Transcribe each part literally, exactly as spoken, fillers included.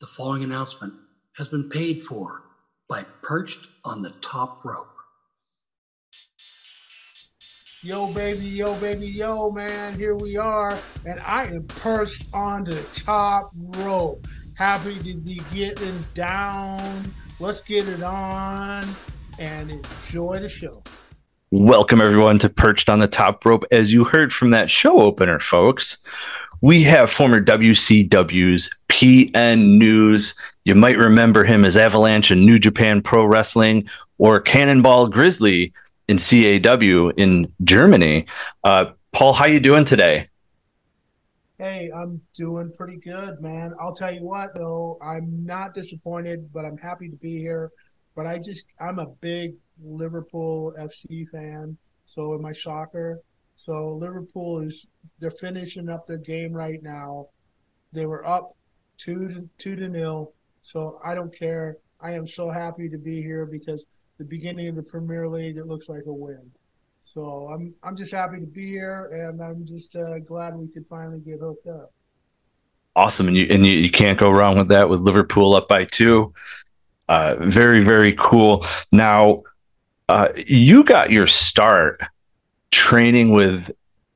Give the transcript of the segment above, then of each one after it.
The following announcement has been paid for by Perched on the Top Rope. Yo, baby, yo, baby, yo, man, here we are, and I am perched on the top rope. Happy to be getting down. Let's get it on and enjoy the show. Welcome, everyone, to Perched on the Top Rope. As you heard from that show opener, folks, we have former W C W's P N News. You might remember him as Avalanche in New Japan Pro Wrestling or Cannonball Grizzly in C A W in Germany. Uh, Paul, how you doing today? Hey, I'm doing pretty good, man. I'll tell you what, though, I'm not disappointed, but I'm happy to be here. But I just, I'm a big Liverpool F C fan. So am I soccer. So Liverpool is, they're finishing up their game right now. They were up two to two to nil. So I don't care. I am so happy to be here because the beginning of the Premier League, it looks like a win. So I'm I'm just happy to be here, and I'm just uh, glad we could finally get hooked up. Awesome, and you and you, you can't go wrong with that. With Liverpool up by two, uh, very very cool. Now, uh, you got your start training with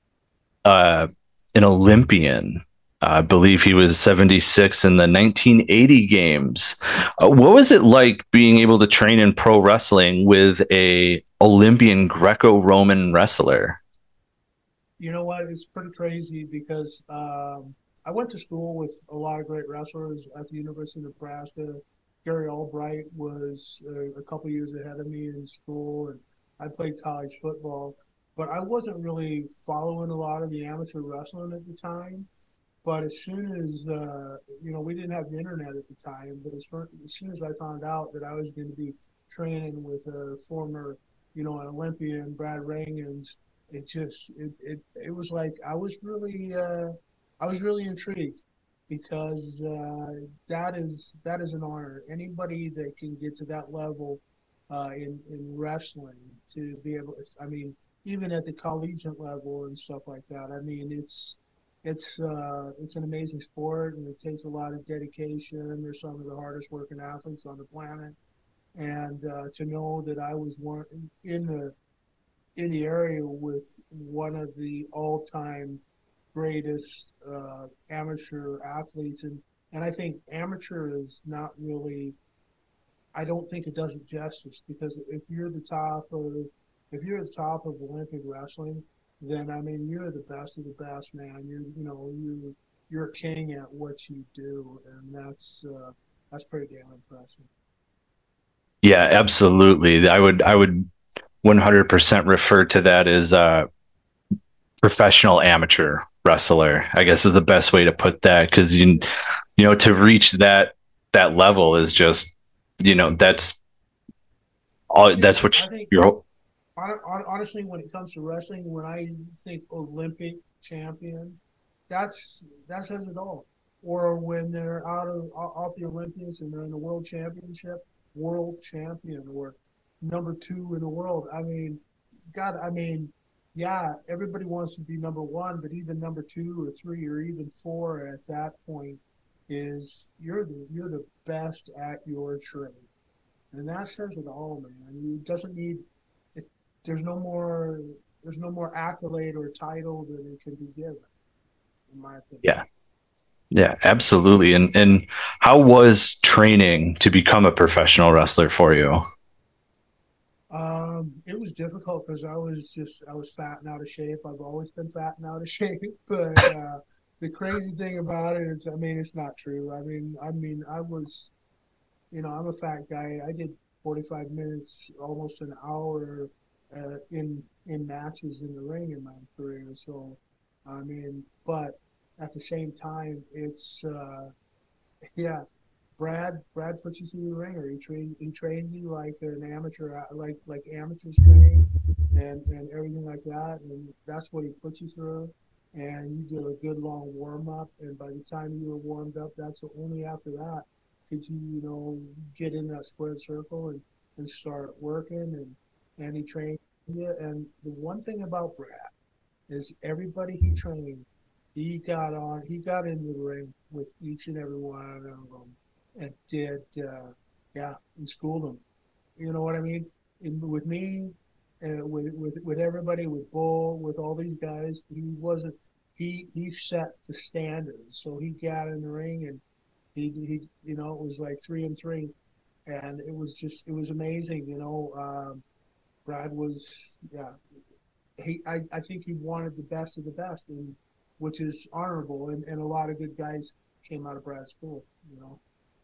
uh, an Olympian. I believe he was seventy-six in the nineteen eighty games. Uh, what was it like being able to train in pro wrestling with a Olympian Greco-Roman wrestler? You know what? It's pretty crazy because um, I went to school with a lot of great wrestlers at the University of Nebraska. Gary Albright was uh, a couple years ahead of me in school, and I played college football. But I wasn't really following a lot of the amateur wrestling at the time. But as soon as, uh, you know, we didn't have the internet at the time, but as, far, as soon as I found out that I was going to be training with a former, you know, an Olympian, Brad Rangans, it just, it, it, it was like, I was really, uh, I was really intrigued because uh, that is, that is an honor. Anybody that can get to that level uh, in, in wrestling to be able, I mean, even at the collegiate level and stuff like that, I mean, it's, it's uh, it's an amazing sport, and it takes a lot of dedication. They're some of the hardest working athletes on the planet, and uh, to know that I was one in the in the area with one of the all-time greatest uh, amateur athletes, and and I think amateur is not really. I don't think it does it justice because if you're the top of if you're at the top of Olympic wrestling, then I mean you're the best of the best, man. You're you know you you're a king at what you do, and that's uh, that's pretty damn impressive. Yeah, absolutely. I would I would one hundred percent refer to that as a professional amateur wrestler. I guess is the best way to put that because you you know to reach that that level is just you know that's all that's what I think you're. honestly, when it comes to wrestling, when I think Olympic champion, that's that says it all. Or when they're out of off the Olympics and they're in the world championship, world champion or number two in the world. I mean, God, I mean, yeah, everybody wants to be number one, but even number two or three or even four at that point is you're the you're the best at your trade, and that says it all, man. It doesn't need it. There's no more. There's no more accolade or title that it can be given, in my opinion. Yeah. Yeah, absolutely. And and how was training to become a professional wrestler for you? Um, it was difficult because I was just I was fat and out of shape. I've always been fat and out of shape. But uh, the crazy thing about it is, I mean, it's not true. I mean, I mean, I was, you know, I'm a fat guy. I did forty-five minutes, almost an hour, uh, in in matches in the ring in my career. So, I mean, but at the same time, it's uh, yeah, Brad, Brad puts you through the ringer. He trains, he trains you like an amateur, uh, like like amateurs train, and and everything like that. And that's what he puts you through. And you do a good long warm up. And by the time you were warmed up, that's only after that could you you know get in that squared circle and and start working. And and he trained you. And the one thing about Brad is everybody he trained, he got on, he got into the ring with each and every one of them and did, uh, yeah, and schooled them. You know what I mean? In, with me, uh, with with with everybody, with Bull, with all these guys, he wasn't. He he set the standards. So he got in the ring and he he you know it was like three and three, and it was just it was amazing. You know, um, Brad was yeah. He I, I think he wanted the best of the best, and which is honorable. And, and a lot of good guys came out of Brad's school. You know.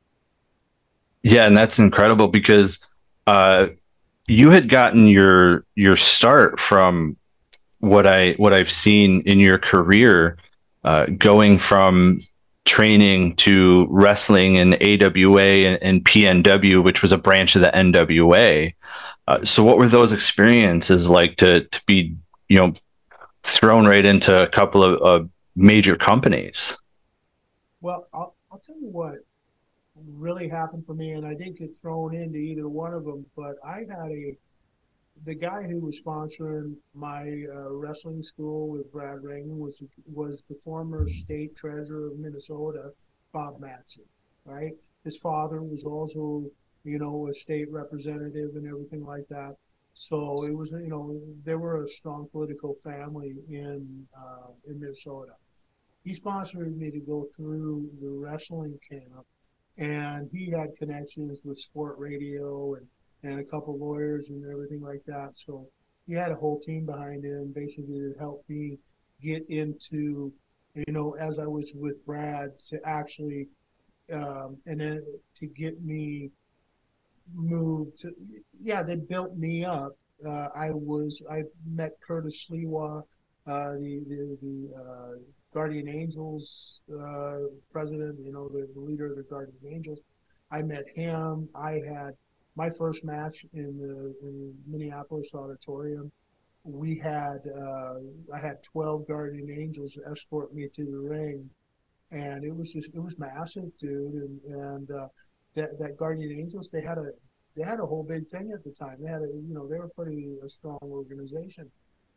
Yeah, and that's incredible because uh, you had gotten your your start from what I what I've seen in your career, uh, going from training to wrestling in A W A and, and P N W, which was a branch of the N W A. Uh, so, what were those experiences like to to be, you know, thrown right into a couple of uh, major companies? Well, I'll I'll tell you what really happened for me, and I didn't get thrown into either one of them, but I had a the guy who was sponsoring my uh, wrestling school with Brad Ring was was the former state treasurer of Minnesota, Bob Matson. Right, his father was also, you know, a state representative and everything like that. So it was, you know, they were a strong political family in uh, in Minnesota. He sponsored me to go through the wrestling camp, and he had connections with sport radio and and a couple lawyers and everything like that. So he had a whole team behind him basically to help me get into, you know, as I was with Brad to actually, um, and then to get me moved to, yeah, they built me up. Uh, I was, I met Curtis Sliwa, uh, the, the, the uh, Guardian Angels uh, president, you know, the, the leader of the Guardian Angels. I met him. I had my first match in the in Minneapolis auditorium. We had uh, I had twelve Guardian Angels escort me to the ring, and it was just it was massive, dude. And and uh, that that Guardian Angels, they had a they had a whole big thing at the time. They had a you know they were pretty a strong organization,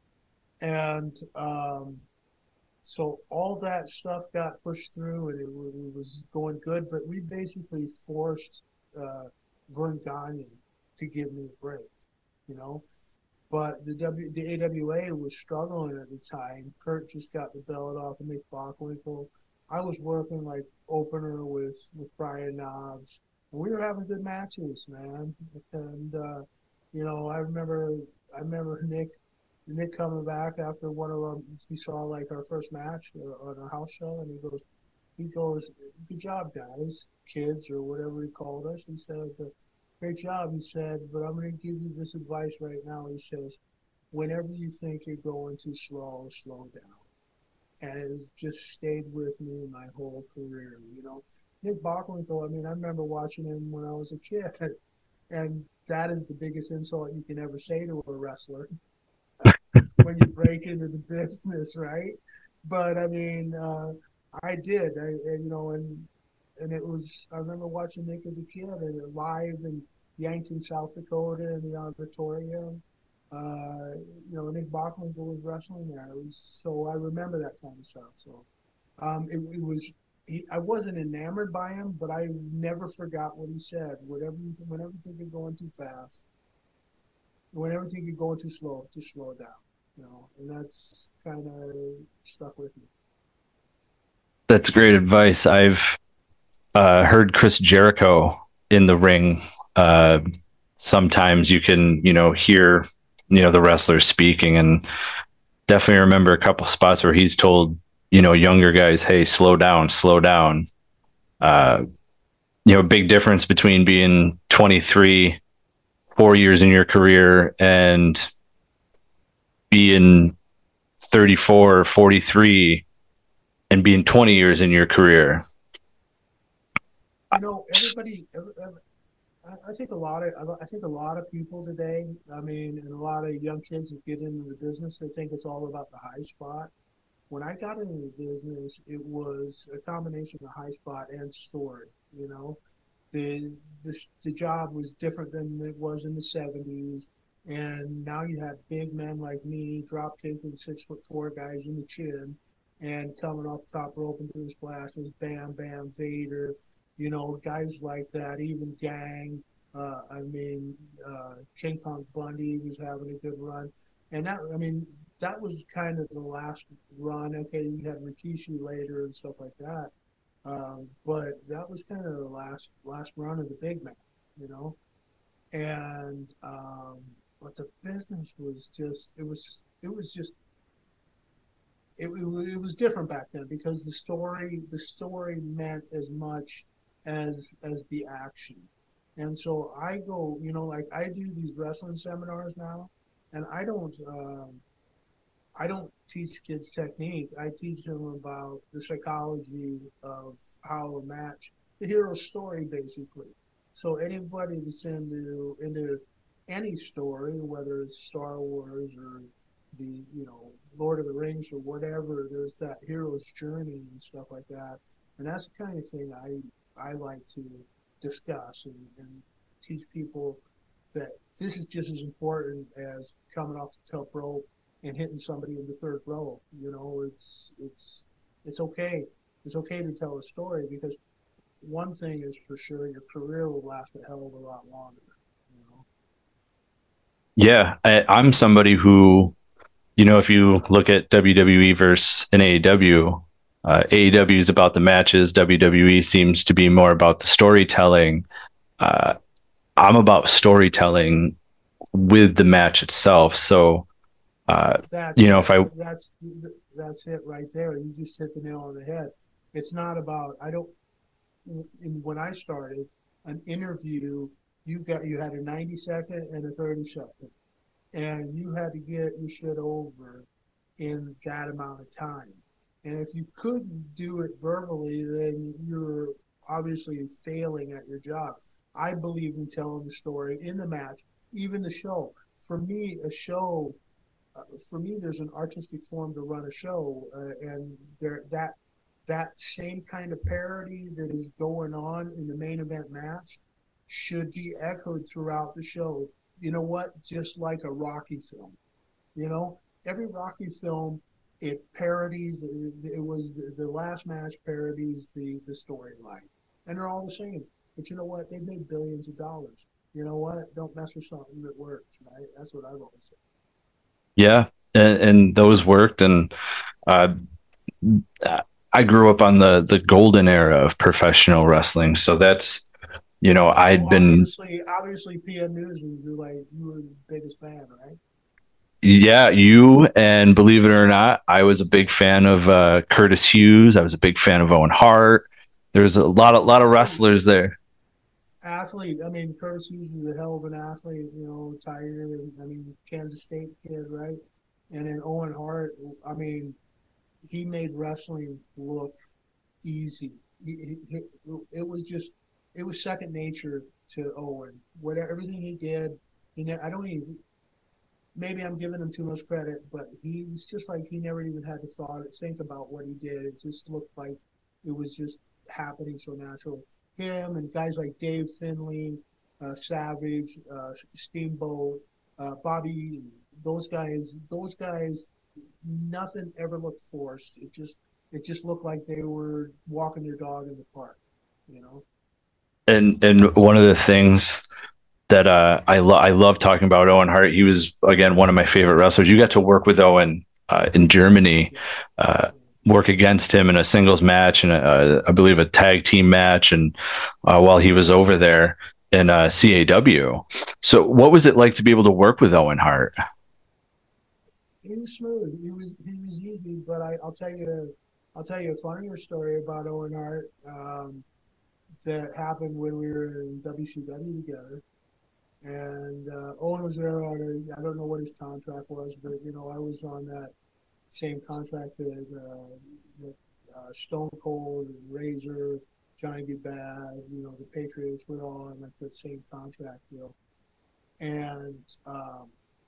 and um, so all that stuff got pushed through, and it, it was going good. But we basically forced uh, Vern Gagne to give me a break, you know. But the W the A W A was struggling at the time. Kurt just got the belt off of Nick Bockwinkel. I was working like opener with with Brian Knobs, and we were having good matches, man. And uh, you know, I remember I remember Nick Nick coming back after one of them. He saw like our first match on a house show, and he goes, he goes, "Good job, guys, kids, or whatever he called us." He said, "Great job." He said, "But I'm going to give you this advice right now." He says, "Whenever you think you're going too slow, slow down." And it's just stayed with me my whole career. You know, Nick Bockwinkel. I mean, I remember watching him when I was a kid, and that is the biggest insult you can ever say to a wrestler when you break into the business, right? But I mean, uh, I did, I, and, you know, and and it was. I remember watching Nick as a kid and live in Yankton, South Dakota, in the auditorium. Uh, you know, Nick Bockwinkel was wrestling there. It was so I remember that kind of stuff. So um, it, it was. He, I wasn't enamored by him, but I never forgot what he said. Whatever you, whenever you think you're going too fast, whenever you think you're going too slow, just slow it down. You know, and that's kind of stuck with me. That's great advice. I've uh, heard Chris Jericho in the ring. Uh, sometimes you can, you know, hear, you know, the wrestlers speaking, and definitely remember a couple spots where he's told, you know, younger guys, "Hey, slow down, slow down." Uh, you know, big difference between being twenty-three, four years in your career, and being thirty-four or forty-three and being twenty years in your career. You know, everybody. Every, every, I think a lot of I think a lot of people today. I mean, and a lot of young kids that get into the business, they think it's all about the high spot. When I got into the business, it was a combination of high spot and story. You know, the the the job was different than it was in the seventies, and now you have big men like me, drop kicking six foot four guys in the chin, and coming off the top rope and doing splashes, bam, bam, Vader. You know, guys like that, even Gang. Uh, I mean, uh, King Kong Bundy was having a good run, and that I mean that was kind of the last run. Okay, you had Rikishi later and stuff like that, um, but that was kind of the last last run of the big man, you know. And um, but the business was just it was it was just it, it, was, it was different back then because the story the story meant as much as as the action. And so I go, you know, like I do these wrestling seminars now, and I don't um, I don't teach kids technique. I teach them about the psychology of how a match, the hero story, basically. So anybody that's into into any story, whether it's Star Wars or the you know Lord of the Rings or whatever, there's that hero's journey and stuff like that, and that's the kind of thing I I like to discuss and, and teach people that this is just as important as coming off the top rope and hitting somebody in the third row. You know, it's it's it's okay. It's okay to tell a story because one thing is for sure, your career will last a hell of a lot longer. You know? Yeah, I, I'm somebody who, you know, if you look at W W E versus an A E W, uh, A E W is about the matches. W W E seems to be more about the storytelling. Uh, I'm about storytelling with the match itself. So, uh, that's you know, it. if I That's that's it right there. You just hit the nail on the head. It's not about I don't. In, when I started an interview, you got you had a ninety second and a thirty second, and you had to get your shit over in that amount of time. And if you couldn't do it verbally, then you're obviously failing at your job. I believe in telling the story in the match, even the show. For me, a show, uh, for me, there's an artistic form to run a show, uh, and there that that same kind of parody that is going on in the main event match should be echoed throughout the show. You know what? Just like a Rocky film. You know, every Rocky film, it parodies. It was the, the last match parodies the the storyline, and they're all the same. But you know what? They've made billions of dollars. You know what? Don't mess with something that works. Right? That's what I've always said. yeah, and, and those worked, and uh, I grew up on the the golden era of professional wrestling. So that's, you know, So I'd been, obviously, obviously, P N News was you like you were the biggest fan, right? yeah, you, and believe it or not, I was a big fan of uh, Curtis Hughes. I was a big fan of Owen Hart. There's a lot of lot of wrestlers there. Athlete. I mean, Curtis Hughes was a hell of an athlete. You know, Tiger. I mean, Kansas State kid, right? And then Owen Hart. I mean, he made wrestling look easy. He, he, it was just, it was second nature to Owen. Whatever everything he did, he ne- I don't even. Maybe I'm giving him too much credit, but he's just like he never even had to thought think about what he did. It just looked like it was just happening so naturally. Him and guys like Dave Finley, uh, Savage, uh, Steamboat, uh, Bobby, those guys, those guys, nothing ever looked forced. It just it just looked like they were walking their dog in the park, you know. And and one of the things that uh, I love I love talking about Owen Hart. He was again one of my favorite wrestlers. You got to work with Owen uh, in Germany, uh, work against him in a singles match and a, I believe a tag team match, and uh, while he was over there in uh, C A W. So, what was it like to be able to work with Owen Hart? He was smooth. He was he was easy. But I, I'll tell you, I'll tell you a funnier story about Owen Hart um, that happened when we were in W C W together. And uh, Owen was there on a, I don't know what his contract was, but you know I was on that same contract that, uh, that uh, Stone Cold and Razor, Johnny B. Bad, you know the Patriots were all on like the same contract deal, and um,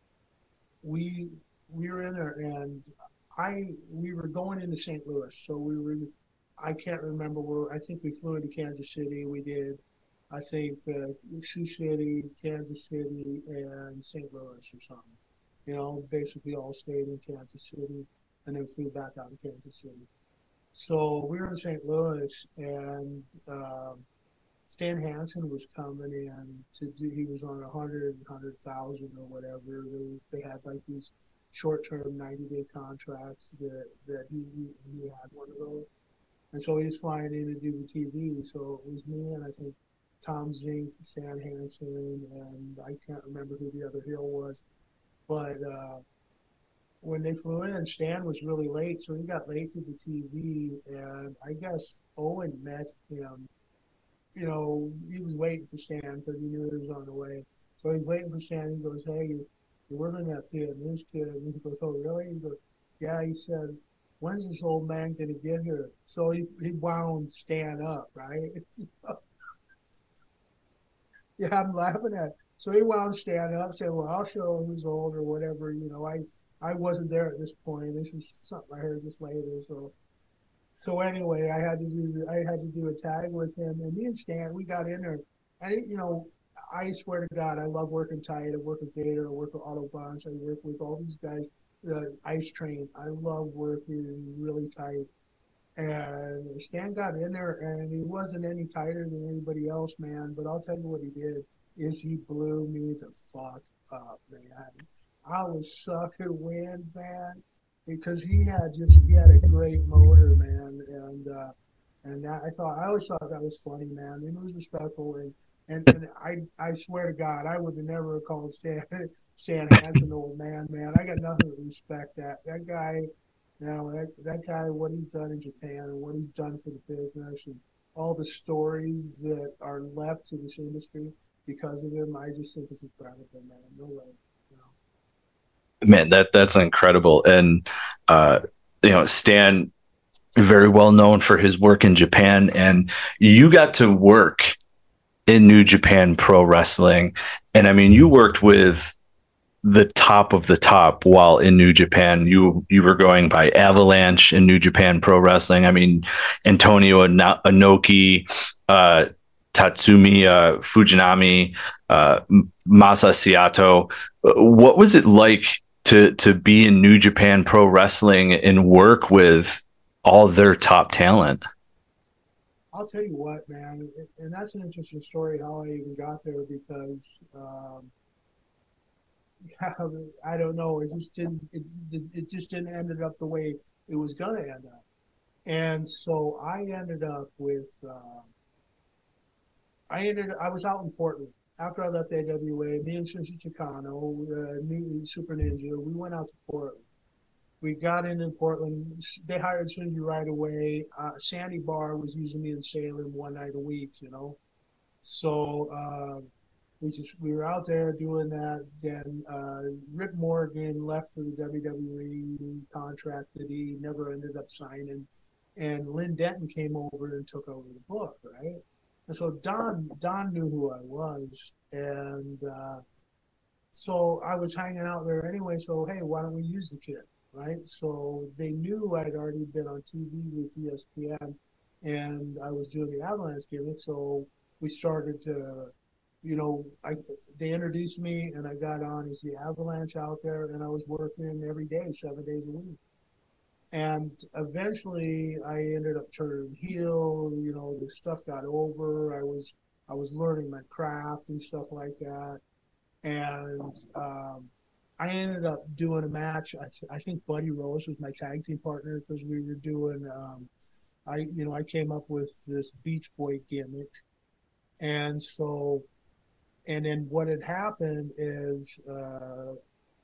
we we were in there, and I we were going into Saint Louis, so we were. I can't remember where. I think we flew into Kansas City. We did. I think uh, Sioux City, Kansas City, and Saint Louis or something. You know, basically all stayed in Kansas City, and then flew back out to Kansas City. So we were in Saint Louis, and um, Stan Hansen was coming in to do, he was on a hundred, hundred thousand or whatever. There was, they had like these short-term ninety day contracts that, that he, he had one of those. And so he was flying in to do the T V. So it was me and I think Tom Zink, Stan Hansen, and I can't remember who the other heel was. But uh, when they flew in, Stan was really late. So he got late to the T V. And I guess Owen met him. You know, he was waiting for Stan because he knew he was on the way. So he's waiting for Stan. He goes, hey, you're, you're working that kid, and this kid. And he goes, oh, really? He goes, yeah. He said, when's this old man going to get here? So he, he wound Stan up, right? Yeah, I'm laughing at it. So he wound Stan up, said, well, I'll show him who's old or whatever. You know, I, I wasn't there at this point. This is something I heard just later. So so anyway, I had to do I had to do a tag with him. And me and Stan, we got in there. And, you know, I swear to God, I love working tight. I work with Vader. I work with Otto Vance. I work with all these guys. The Ice Train. I love working really tight. And Stan got in there, and he wasn't any tighter than anybody else, man. But I'll tell you what he did is he blew me the fuck up, man. I was sucking wind, man, because he had just he had a great motor, man, and uh, and that, I thought I always thought that was funny, man. And it was respectful, and and, and I I swear to God, I would have never called Stan Stan Hansen old man, man. I got nothing to respect that that guy. You know, that, that guy, what he's done in Japan and what he's done for the business and all the stories that are left to this industry because of him, I just think it's incredible, man. No way. You know? Man, that that's incredible. And, uh, you know, Stan, very well known for his work in Japan. And you got to work in New Japan Pro Wrestling. And I mean, you worked with the top of the top while in New Japan. You you were going by Avalanche in New Japan Pro Wrestling. I mean, Antonio Inoki, uh, Tatsumi uh, Fujinami, uh, Masa Sato. What was it like to to be in New Japan Pro Wrestling and work with all their top talent? I'll tell you what, man, and that's an interesting story how I even got there because. Um, Yeah, I don't know. It just didn't. It, it, it just didn't ended up the way it was gonna end up. And so I ended up with. Uh, I ended. I was out in Portland after I left A W A. Me and Shinji Chikano, uh, new Super Ninja, we went out to Portland. We got into Portland. They hired Shinji right away. Uh, Sandy Bar was using me in Salem one night a week. You know, so. Uh, We just we were out there doing that. Then uh, Rick Morgan left for the W W E contract that he never ended up signing, and Lynn Denton came over and took over the book, right? And so Don Don knew who I was, and uh, so I was hanging out there anyway. So hey, why don't we use the kid, right? So they knew I'd already been on T V with E S P N, and I was doing the Avalanche gimmick. So we started to. You know, I they introduced me and I got on as the Avalanche out there and I was working every day, seven days a week. And eventually I ended up turning heel, you know, the stuff got over. I was I was learning my craft and stuff like that. And um, I ended up doing a match. I, th- I think Buddy Rose was my tag team partner because we were doing um, I you know, I came up with this Beach Boy gimmick. And so And then what had happened is uh,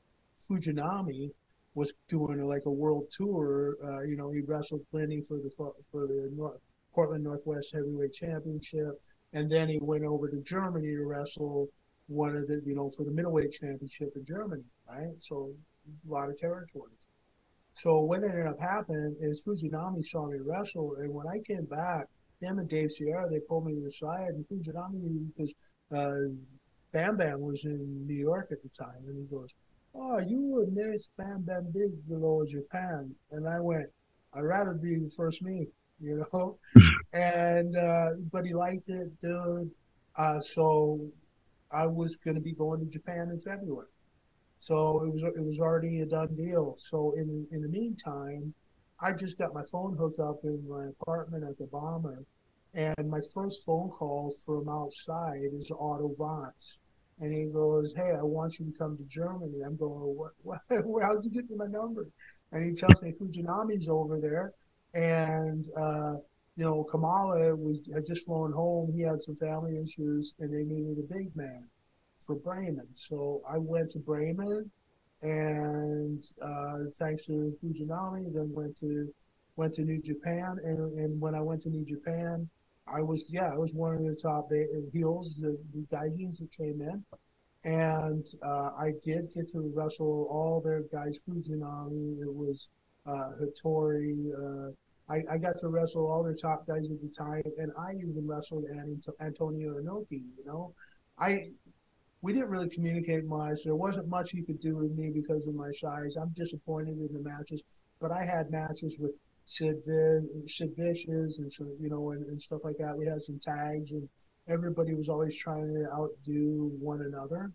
Fujinami was doing like a world tour. Uh, you know, he wrestled plenty for the for the North, Portland Northwest Heavyweight Championship, and then he went over to Germany to wrestle one of the you know for the middleweight championship in Germany, right? So a lot of territories. So what ended up happening is Fujinami saw me wrestle, and when I came back, him and Dave Sierra, they pulled me to the side, and Fujinami because. Uh, Bam Bam was in New York at the time, and he goes, "Oh, you were nearest Bam Bam Bigelow of Japan," and I went, "I'd rather be first me," you know. and uh, but he liked it, dude. Uh, so I was going to be going to Japan in February, so it was it was already a done deal. So in in the meantime, I just got my phone hooked up in my apartment at the Bomber. And my first phone call from outside is Otto Vance. And he goes, "Hey, I want you to come to Germany." I'm going, "What? What? How'd you get to my number?" And he tells me Fujinami's over there. And, uh, you know, Kamala was, had just flown home. He had some family issues, and they needed a big man for Bremen. So I went to Bremen, and uh, thanks to Fujinami, then went to went to New Japan. And, and when I went to New Japan, I was, yeah, I was one of the top heels, the, the gaijins that came in. And uh, I did get to wrestle all their guys, Fujinami, it was uh, Hattori. Uh, I, I got to wrestle all their top guys at the time, and I even wrestled Antonio Inoki, you know. I We didn't really communicate much. There wasn't much he could do with me because of my size. I'm disappointed in the matches, but I had matches with Sid, Vid, Sid Vicious and some, you know, and, and stuff like that. We had some tags, and everybody was always trying to outdo one another.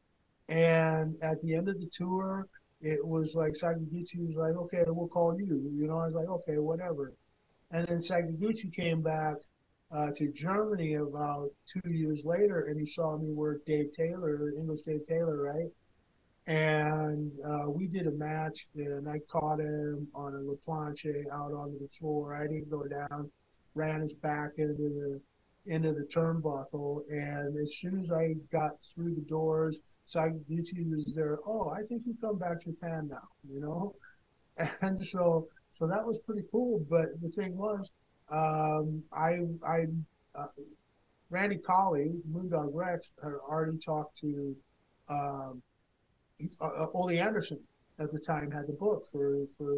And at the end of the tour, it was like Sakaguchi was like, "Okay, we'll call you." You know, I was like, "Okay, whatever." And then Sakaguchi came back uh, to Germany about two years later, and he saw me work Dave Taylor, English Dave Taylor, right? And uh, we did a match, and I caught him on a La Planche out onto the floor. I didn't go down, ran his back into the into the turnbuckle, and as soon as I got through the doors, Sakaguchi was there. "Oh, I think you come back to Japan now," you know? And so so that was pretty cool. But the thing was, um, I I uh, Randy Colley, Moondog Rex, had already talked to um, uh, Ole Anderson at the time, had the book for for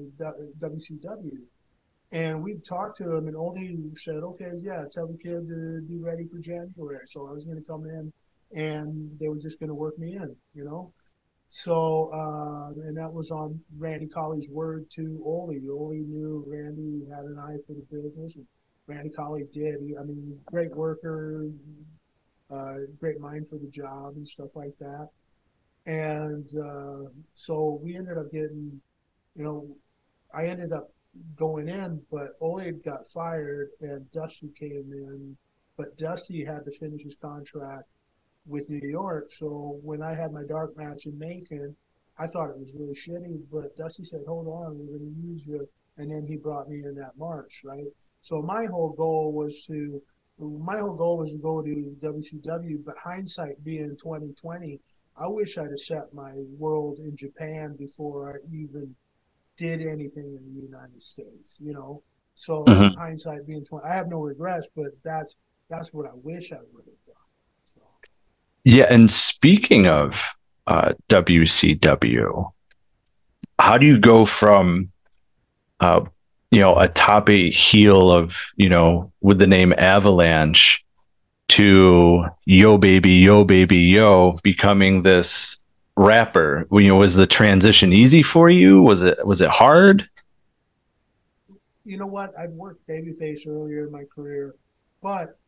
W C W, and we talked to him, and Ole said, "Okay, yeah, tell the kid to be ready for January." So I was going to come in, and they were just going to work me in, you know. So, uh, and that was on Randy Colley's word to Ole. Ole knew Randy had an eye for the business, and Randy Colley did. He, I mean, great worker, uh, great mind for the job and stuff like that. And uh, so we ended up getting, you know, I ended up going in, but Ole had got fired and Dusty came in, but Dusty had to finish his contract with New York. So when I had my dark match in Macon, I thought it was really shitty, but Dusty said, "Hold on, we're going to use you." And then he brought me in that March, right? So my whole goal was to, my whole goal was to go to W C W, but hindsight being twenty twenty, I wish I'd have set my world in Japan before I even did anything in the United States, you know? So that's Mhm. hindsight being twenty. I have no regrets, but that's, that's what I wish I would have done. So. Yeah, and speaking of uh, W C W, how do you go from uh, you know a top eight heel of you know with the name Avalanche to Yo Baby Yo Baby Yo becoming this rapper? You know, was the transition easy for you? Was it was it hard? You know what? I'd worked babyface earlier in my career, but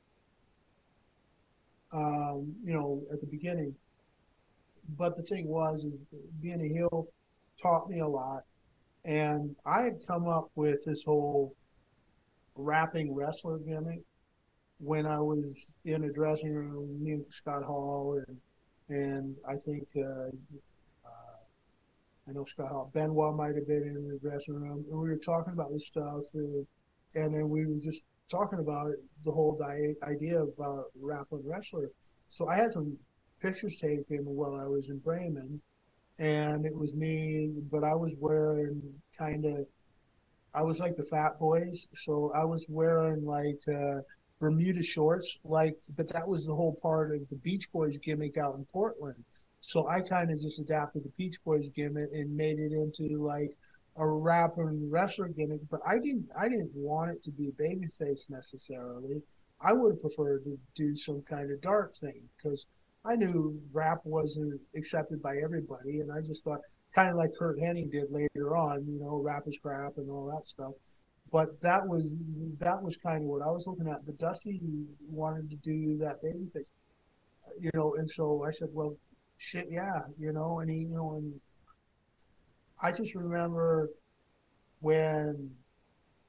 um, you know, at the beginning. But the thing was, is being a heel taught me a lot, and I had come up with this whole rapping wrestler gimmick when I was in a dressing room, me and Scott Hall, and and I think uh, uh, I know Scott Hall, Benoit might have been in the dressing room, and we were talking about this stuff, and, and then we were just talking about the whole di- idea about rap and wrestler. So I had some pictures taken while I was in Bremen, and it was me, but I was wearing kind of, I was like the fat boys, so I was wearing like uh, Bermuda shorts, like, but that was the whole part of the Beach Boys gimmick out in Portland. So I kind of just adapted the Beach Boys gimmick and made it into like a rapper and wrestler gimmick. But I didn't, I didn't want it to be a babyface necessarily. I would have preferred to do some kind of dark thing because I knew rap wasn't accepted by everybody, and I just thought kind of like Kurt Hennig did later on, you know, rap is crap and all that stuff. But that was that was kind of what I was looking at. But Dusty wanted to do that babyface, you know, and so I said, well, shit, yeah, you know, and he, you know, and I just remember when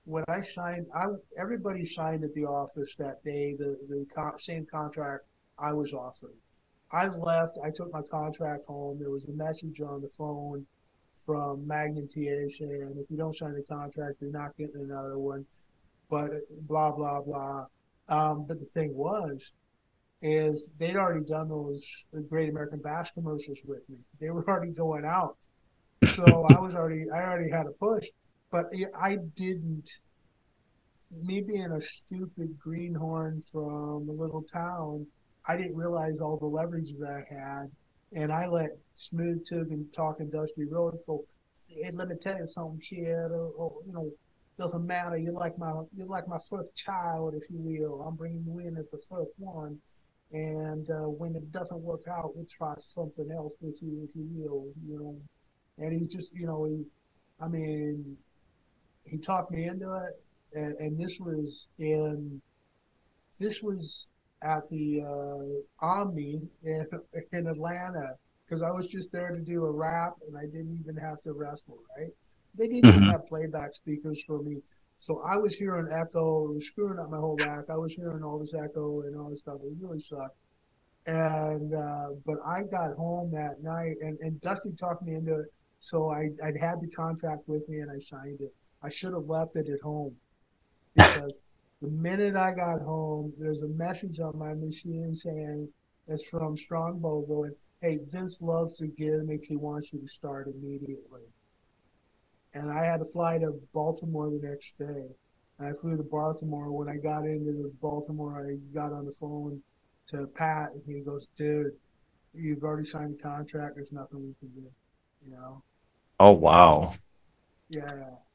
when I signed, I everybody signed at the office that day the the co- same contract I was offered. I left. I took my contract home. There was a message on the phone from Magnum T A saying, if you don't sign the contract, you're not getting another one. But blah blah blah. Um, but the thing was, is they'd already done those Great American Bash commercials with me. They were already going out, so I was already I already had a push. But I didn't. Me being a stupid greenhorn from a little town, I didn't realize all the leverage that I had, and I let Smooth Tug and Talking Dusty Rhodes go, hey, let me tell you something, kid, or, or you know, doesn't matter. You're like my you're like my first child, if you will. I'm bringing you in as the first one, and uh, when it doesn't work out, we'll try something else with you, if you will, you know. And he just, you know, he, I mean, he talked me into it, and, and this was in, this was at the uh, Omni in, in Atlanta, because I was just there to do a rap, and I didn't even have to wrestle, right? They didn't Mm-hmm. even have playback speakers for me. So I was hearing echo. It was screwing up my whole rack. I was hearing all this echo and all this stuff. It really sucked. And uh, but I got home that night, and, and Dusty talked me into it. So I, I'd had the contract with me, and I signed it. I should have left it at home, because the minute I got home, there's a message on my machine saying, it's from Strongbow going, hey, Vince loves the gimmick. He wants you to start immediately. And I had to fly to Baltimore the next day. And I flew to Baltimore. When I got into the Baltimore, I got on the phone to Pat, and he goes, dude, you've already signed the contract. There's nothing we can do, you know? Oh, wow. Yeah.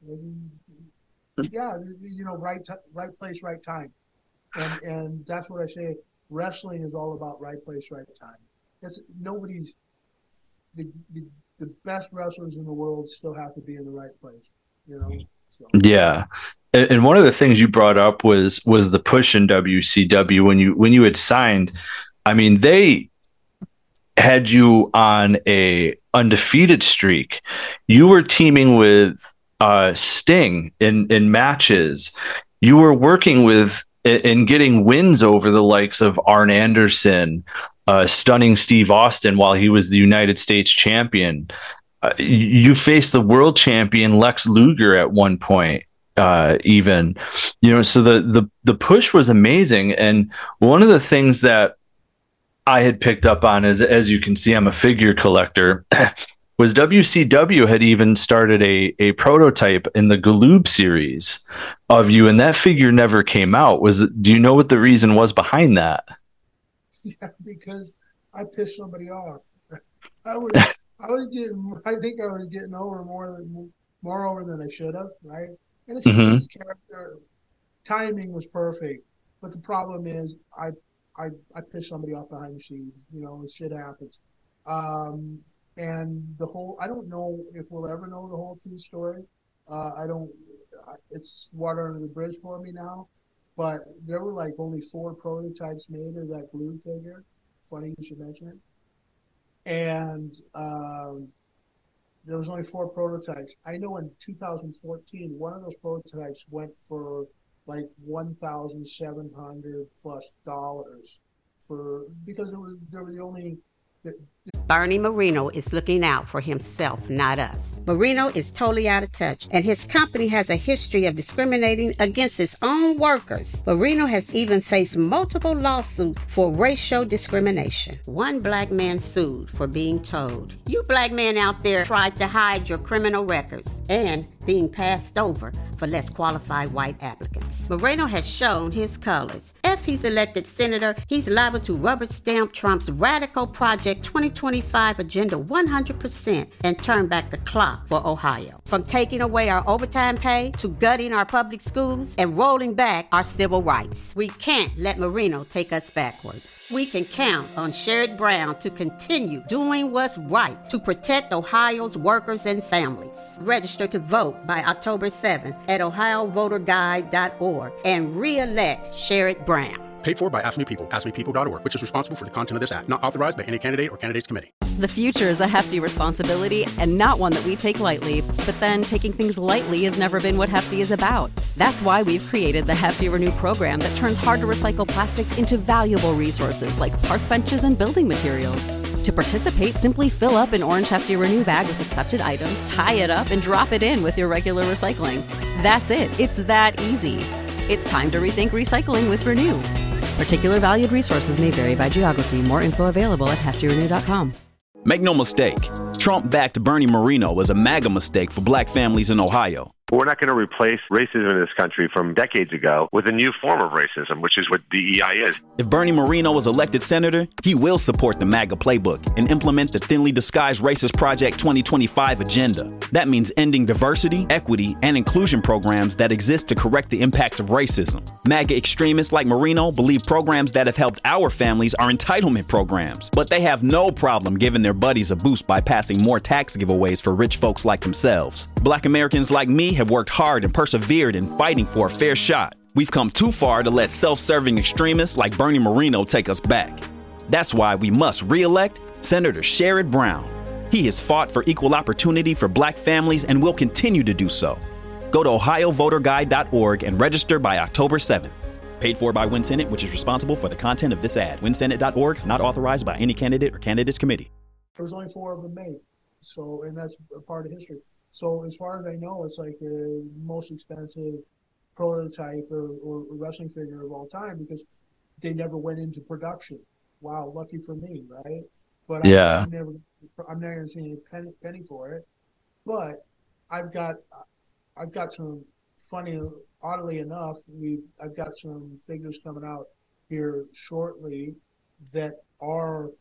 Yeah, you know, right t- right place, right time. And and that's what I say. Wrestling is all about right place, right time. It's nobody's the, the the best wrestlers in the world still have to be in the right place, you know. So. Yeah. And one of the things you brought up was was the push in W C W when you when you had signed. I mean, they had you on a undefeated streak. You were teaming with uh, Sting in in matches. You were working with and getting wins over the likes of Arn Anderson, uh, stunning Steve Austin while he was the United States champion. Uh, you faced the world champion Lex Luger at one point. Uh, even, you know, so the, the, the push was amazing. And one of the things that I had picked up on is, as you can see, I'm a figure collector, was W C W had even started a, a prototype in the Galoob series of you. And that figure never came out. Was, do you know what the reason was behind that? Yeah, because I pissed somebody off. I was, I was getting, I think I was getting over more than, more over than I should have, right? And it's mm-hmm. his character timing was perfect, but the problem is I, I, I pissed somebody off behind the scenes. You know, shit happens, um, and the whole. I don't know if we'll ever know the whole true story. Uh, I don't. It's water under the bridge for me now. But there were like only four prototypes made of that blue figure. Funny you should mention it. And. Um, There was only four prototypes. I know in two thousand fourteen, one of those prototypes went for like one thousand seven hundred plus dollars for because it was they were the only. The, the Bernie Marino is looking out for himself, not us. Marino is totally out of touch, and his company has a history of discriminating against its own workers. Marino has even faced multiple lawsuits for racial discrimination. One black man sued for being told, "You black men out there tried to hide your criminal records," and being passed over for less qualified white applicants. Moreno has shown his colors. If he's elected senator, he's liable to rubber stamp Trump's radical Project twenty twenty-five agenda one hundred percent and turn back the clock for Ohio. From taking away our overtime pay to gutting our public schools and rolling back our civil rights. We can't let Marino take us backward. We can count on Sherrod Brown to continue doing what's right to protect Ohio's workers and families. Register to vote by October seventh at ohio voter guide dot org and re-elect Sherrod Brown. Paid for by Ask Me People, ask me people dot org, which is responsible for the content of this act. Not authorized by any candidate or candidates committee. The future is a hefty responsibility and not one that we take lightly, but then taking things lightly has never been what Hefty is about. That's why we've created the Hefty Renew program that turns hard-to-recycle plastics into valuable resources like park benches and building materials. To participate, simply fill up an orange Hefty Renew bag with accepted items, tie it up, and drop it in with your regular recycling. That's it. It's that easy. It's time to rethink recycling with Renew. Particular valued resources may vary by geography. More info available at hefty renew dot com. Make no mistake, Trump-backed Bernie Moreno was a MAGA mistake for black families in Ohio. We're not going to replace racism in this country from decades ago with a new form of racism, which is what D E I is. If Bernie Moreno is elected senator, he will support the MAGA playbook and implement the thinly disguised Racist Project twenty twenty-five agenda. That means ending diversity, equity, and inclusion programs that exist to correct the impacts of racism. MAGA extremists like Moreno believe programs that have helped our families are entitlement programs, but they have no problem giving their buddies a boost by passing more tax giveaways for rich folks like themselves. Black Americans like me have worked hard and persevered in fighting for a fair shot. We've come too far to let self-serving extremists like Bernie Moreno take us back. That's why we must re-elect Senator Sherrod Brown. He has fought for equal opportunity for black families and will continue to do so. Go to ohio voter guide dot org and register by October seventh. Paid for by WinSenate, which is responsible for the content of this ad. win senate dot org, not authorized by any candidate or candidates committee. There was only four of them made. So, and that's a part of history. So as far as I know, it's like the most expensive prototype or, or wrestling figure of all time because they never went into production. Wow, lucky for me, right? But yeah. I'm, I'm never, I'm never going to see a penny, penny for it. But I've got, I've got some funny. Oddly enough, we I've got some figures coming out here shortly that are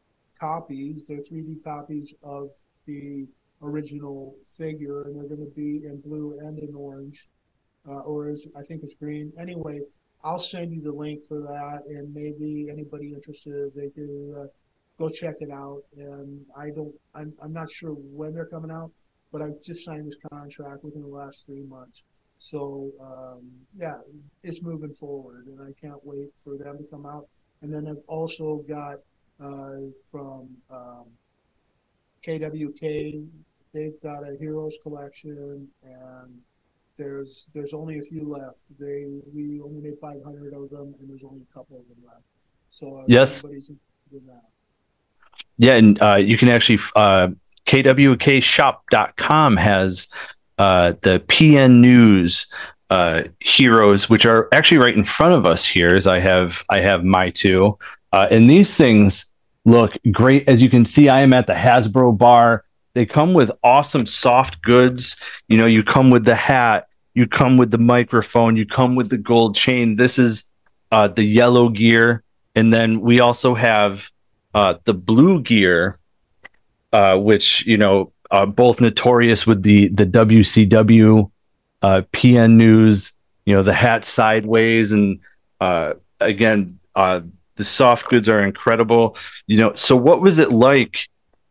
copies. They're three D copies of the original figure, and they're going to be in blue and in orange, uh, or is I think it's green. Anyway, I'll send you the link for that, and maybe anybody interested, they can uh, go check it out. And I don't, I'm, I'm not sure when they're coming out, but I just signed this contract within the last three months. So um, yeah, it's moving forward, and I can't wait for them to come out. And then I've also got uh, from um, K W K. They've got a Heroes collection, and there's there's only a few left. They we only made five hundred of them, and there's only a couple of them left. So uh, yes, everybody's interested in that. Yeah, and uh, you can actually uh, K W K shop dot com has uh, the P N News uh, Heroes, which are actually right in front of us here. As I have I have my two, uh, and these things look great. As you can see, I am at the Hasbro bar. They come with awesome soft goods. You know, you come with the hat, you come with the microphone, you come with the gold chain. This is uh, the yellow gear. And then we also have uh, the blue gear, uh, which, you know, uh, both notorious with the, the W C W, uh, P N News, you know, the hat sideways. And uh, again, uh, the soft goods are incredible. You know, so what was it like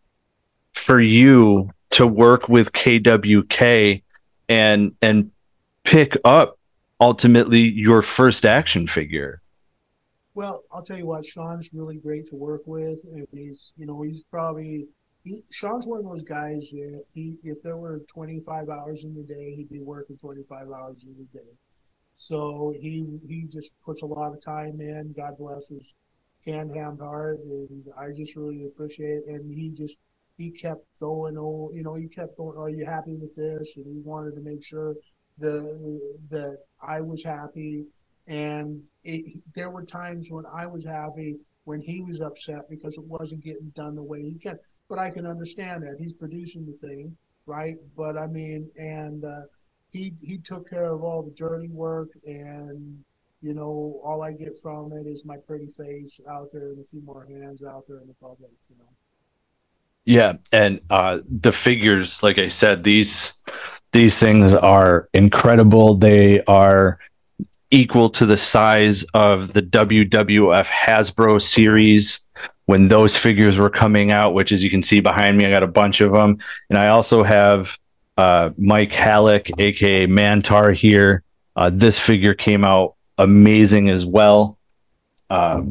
for you to work with K W K and and pick up ultimately your first action figure? Well, I'll tell you what, Sean's really great to work with, and he's, you know, he's probably, he, Sean's one of those guys that he, if there were twenty-five hours in the day, he'd be working twenty-five hours in the day. So he he just puts a lot of time in. God bless his can-hand heart, and I just really appreciate it. And he just, he kept going, oh, you know, he kept going, are you happy with this? And he wanted to make sure the, that I was happy. And it, there were times when I was happy, when he was upset because it wasn't getting done the way he can. But I can understand that. He's producing the thing, right? But I mean, and uh, he he took care of all the dirty work, and, you know, all I get from it is my pretty face out there and a few more hands out there in the public, you know. Yeah, and uh, the figures, like I said, these these things are incredible. They are equal to the size of the W W F Hasbro series when those figures were coming out, which, as you can see behind me, I got a bunch of them. And I also have uh, Mike Halleck, aka Mantar, here. Uh, this figure came out amazing as well. Um,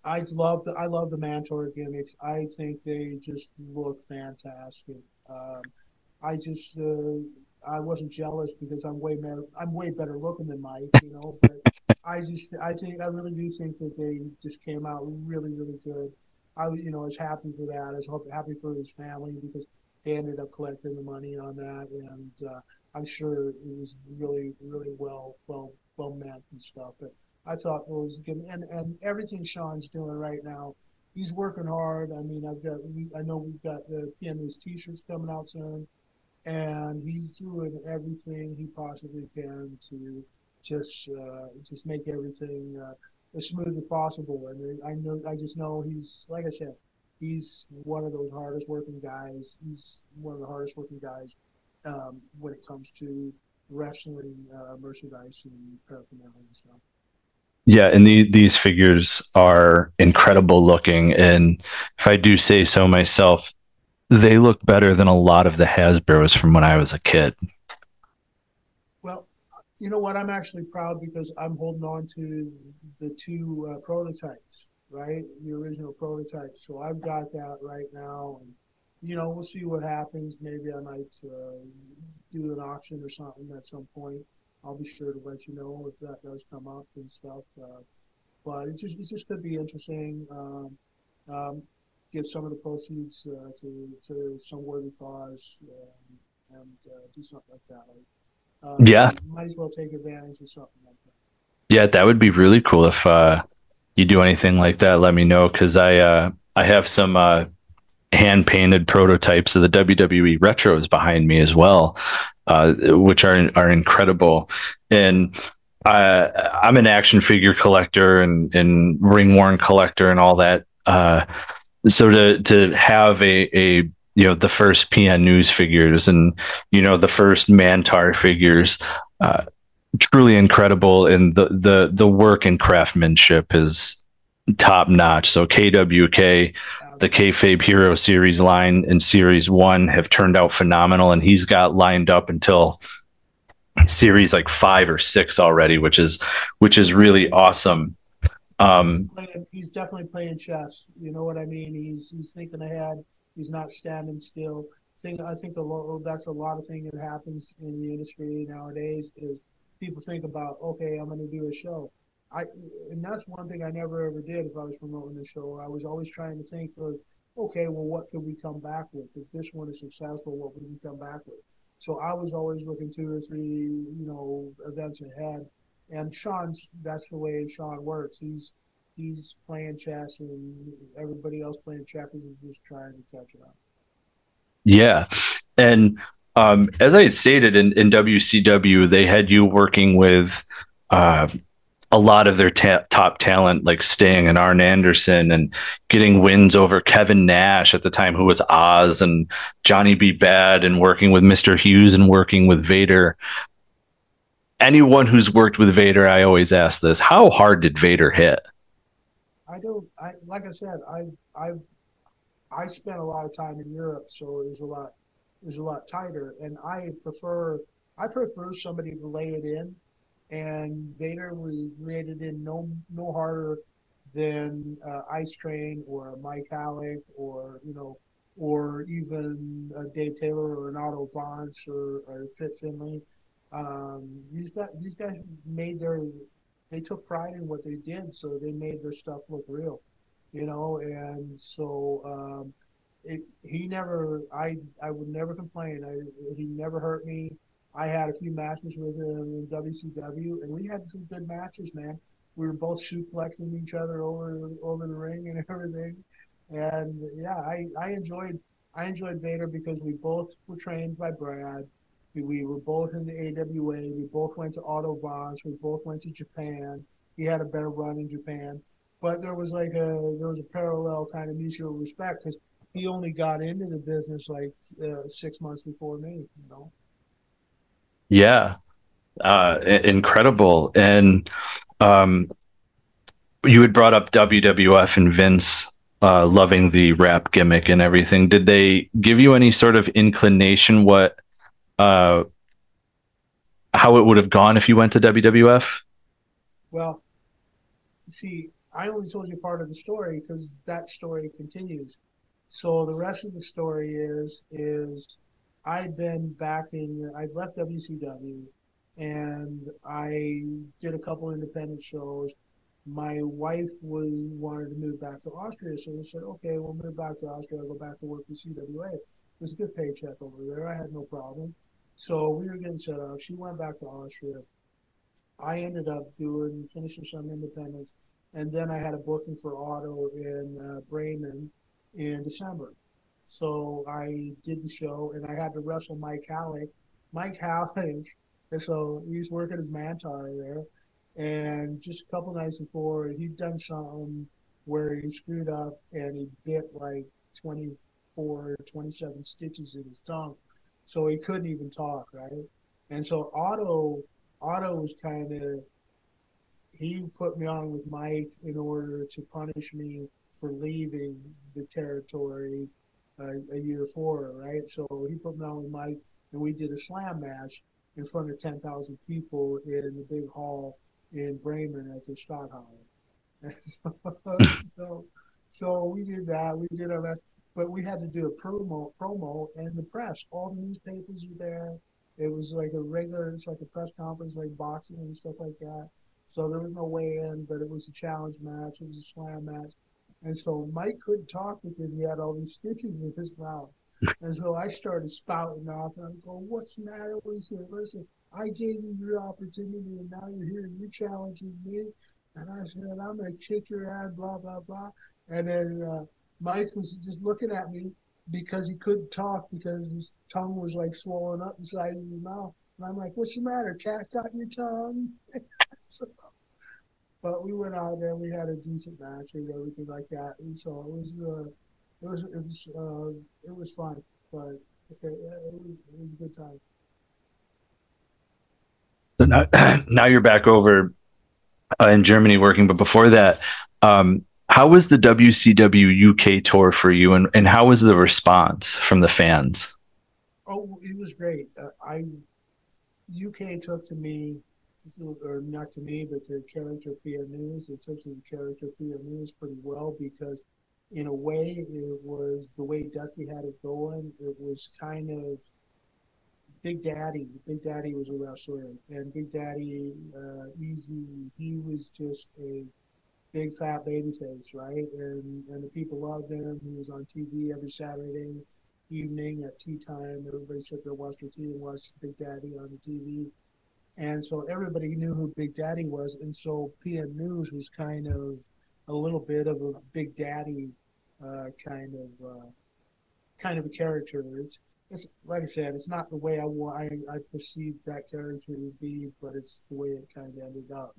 I love the I love the Mantor gimmicks. I think they just look fantastic. Um, I just uh, I wasn't jealous because I'm way better I'm way better looking than Mike, you know. But I just I think I really do think that they just came out really really good. I was you know was happy for that. I was happy for his family because they ended up collecting the money on that, and uh, I'm sure it was really really well well well meant and stuff. But I thought it was good, and and everything Sean's doing right now, he's working hard. I mean, I've got we I know we've got the P M A's T-shirts coming out soon, and he's doing everything he possibly can to just uh, just make everything uh, as smooth as possible. And I know I just know he's like I said, he's one of those hardest working guys. He's one of the hardest working guys um, when it comes to wrestling uh, merchandise and paraphernalia and stuff. Yeah, and the, these figures are incredible looking, and if I do say so myself, they look better than a lot of the Hasbros from when I was a kid. Well, you know what? I'm actually proud because I'm holding on to the two uh, prototypes, right? The original prototypes. So I've got that right now, and you know, we'll see what happens. Maybe I might uh, do an auction or something at some point. I'll be sure to let you know if that does come up and stuff. Uh, but it just it just could be interesting. Um, um, give some of the proceeds uh, to to some worthy cause um, and uh, do something like that. Like, uh, Yeah, might as well take advantage of something like that. yeah, that would be really cool if uh, you do anything like that. Let me know because I uh, I have some uh, hand painted prototypes of the W W E retros behind me as well. Uh, which are are incredible, and uh, I'm an action figure collector and, and ring worn collector and all that. Uh, so to to have a a you know the first P N News figures and you know the first Mantar figures, uh, truly incredible, and the the the work and craftsmanship is top notch. So K W K. The Kayfabe Hero Series line and Series One have turned out phenomenal, and he's got lined up until Series like five or six already, which is which is really awesome. Um, he's, playing, he's definitely playing chess. You know what I mean? He's he's thinking ahead. He's not standing still. Thing I think a lot that's a lot of thing that happens in the industry nowadays is people think about okay, I'm going to do a show. I and that's one thing I never ever did if I was promoting the show. I was always trying to think of, okay, well, what could we come back with? If this one is successful, what would we come back with? So I was always looking two or three, you know, events ahead. And Sean's that's the way Sean works. He's he's playing chess, and everybody else playing checkers is just trying to catch up. Yeah, and um, as I had stated in, in W C W, they had you working with. Uh, a lot of their ta- top talent, like Sting and Arn Anderson, and getting wins over Kevin Nash at the time, who was Oz, and Johnny B. Bad, and working with Mister Hughes and working with Vader. Anyone who's worked with Vader, I always ask this: how hard did Vader hit? I don't. I like I said, I I I spent a lot of time in Europe, so it was a lot it was a lot tighter, and I prefer I prefer somebody to lay it in. And Vader was rated in no no harder than uh, Ice Train or Mike Halleck or you know or even uh, Dave Taylor or an Otto Vance or, or Fit Finlay. Um, these guys these guys made their they took pride in what they did, so they made their stuff look real, you know. And so um, it, he never I I would never complain. I he never hurt me. I had a few matches with him in W C W, and we had some good matches, man. We were both suplexing each other over over the ring and everything. And yeah, I, I enjoyed I enjoyed Vader because we both were trained by Brad. We, we were both in the A W A. We both went to Otto Vance. We both went to Japan. He had a better run in Japan, but there was like a there was a parallel kind of mutual respect because he only got into the business like uh, six months before me, you know. Yeah, uh, incredible. And um, you had brought up W W F and Vince uh, loving the rap gimmick and everything. Did they give you any sort of inclination what uh, how it would have gone if you went to W W F? Well, see, I only told you part of the story because that story continues. So the rest of the story is is I'd been back in, I'd left W C W, and I did a couple independent shows. My wife was wanted to move back to Austria, so we said, okay, we'll move back to Austria. I'll go back to work with C W A. It was a good paycheck over there. I had no problem. So we were getting set up. She went back to Austria. I ended up doing, finishing some independents, and then I had a booking for Otto in uh, Bremen in December. So I did the show, and I had to wrestle Mike Halleck. Mike Halleck, so he's working as Mantar there, and just a couple nights before, he'd done something where he screwed up, and he bit like twenty-four, twenty-seven stitches in his tongue, so he couldn't even talk, right? And so Otto, Otto was kind of, he put me on with Mike in order to punish me for leaving the territory uh, a year forward, right? So he put me on with Mike, and we did a slam match in front of ten thousand people in the big hall in Bremen at the Stadthalle. So, so, so we did that. We did our match, but we had to do a promo, promo, and the press. All the newspapers were there. It was like a regular, it's like a press conference, like boxing and stuff like that. So there was no way in, but it was a challenge match. It was a slam match. And so Mike couldn't talk because he had all these stitches in his mouth. And so I started spouting off, and I'm going, what's the matter with you? Listen, I gave you your opportunity, and now you're here and you're challenging me. And I said, I'm going to kick your ass, blah, blah, blah. And then uh, Mike was just looking at me because he couldn't talk because his tongue was like swollen up inside of his mouth. And I'm like, what's the matter? Cat got your tongue? So, but we went out there, we had a decent match and everything like that. And so it was, uh, it was, it was, uh, it was fun, but it, it, was, it was a good time. So now, now you're back over uh, in Germany working, but before that, um, how was the W C W U K tour for you, and, and how was the response from the fans? Oh, it was great. Uh, I U K took to me, or not to me, but to character P M News. They took to the character P M News pretty well because, in a way, it was the way Dusty had it going. It was kind of Big Daddy. Big Daddy was a wrestler, and Big Daddy, uh, Easy, he was just a big fat baby face, right? And and the people loved him. He was on T V every Saturday evening at tea time. Everybody sat there, watched their T V and watched Big Daddy on the T V. And so everybody knew who Big Daddy was. And so P M News was kind of a little bit of a Big Daddy uh, kind of uh, kind of a character. It's it's like I said, it's not the way I I, I perceived that character to be, but it's the way it kind of ended up.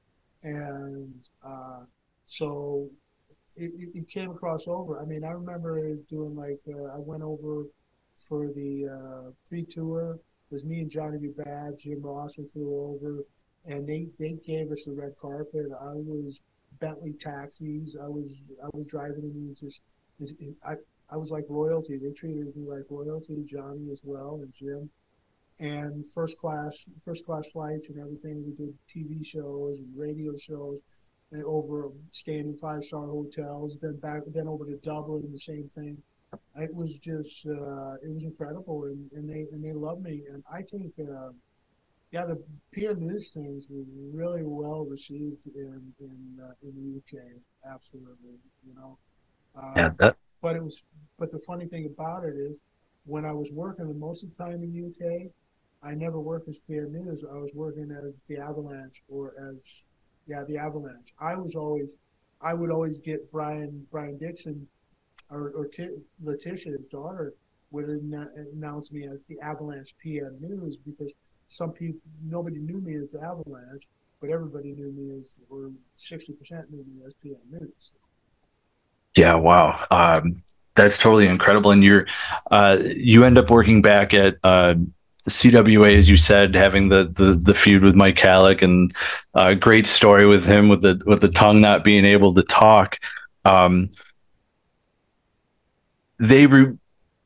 And uh, so it, it came across over. I mean, I remember doing like, uh, I went over for the uh, pre-tour. It was me and Johnny B. Bad, Jim Ross flew over, and they, they gave us the red carpet. I was Bentley taxis. I was I was driving them. It was just, it, it, I, I was like royalty. They treated me like royalty, Johnny as well, and Jim. And first class, first class flights and everything. We did T V shows and radio shows, and over staying in five star hotels. Then back, then over to Dublin, the same thing. It was just, uh, it was incredible, and, and they and they loved me. And I think, uh, yeah, the P M News things was really well received in in uh, in the U K. Absolutely, you know. Uh, Yeah, that. But it was, but the funny thing about it is, when I was working the most of the time in the U K, I never worked as P M News. I was working as the Avalanche or as, yeah, the Avalanche. I was always, I would always get Brian Brian Dixon or, or T- Letitia, his daughter, would an- announce me as the Avalanche P M News because some people, nobody knew me as the Avalanche, but everybody knew me as, or sixty percent knew me as P M News. Yeah, wow. Um, that's totally incredible. And you're, uh, you end up working back at uh, C W A, as you said, having the the, the feud with Mike Halleck, and a uh, great story with him with the with the tongue not being able to talk. Um, they re-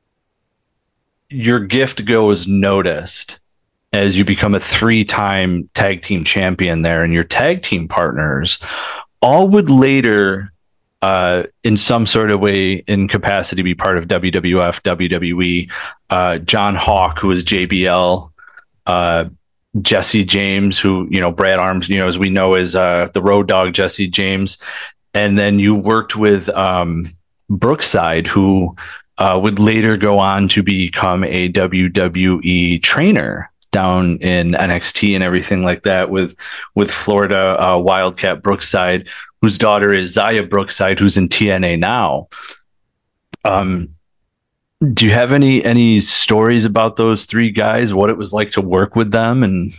your gift goes noticed as you become a three-time tag team champion there, and your tag team partners all would later, uh, in some sort of way, in capacity, be part of W W F, W W E. Uh, John Hawk, who was J B L, uh, Jesse James, who, you know, Brad Arms, you know, as we know, is uh, the Road Dog, Jesse James. And then you worked with um, Brookside, who uh, would later go on to become a W W E trainer down in N X T and everything like that, with with Florida uh, Wildcat Brookside, whose daughter is Zaya Brookside, who's in T N A now. Um, do you have any any stories about those three guys? What it was like to work with them? And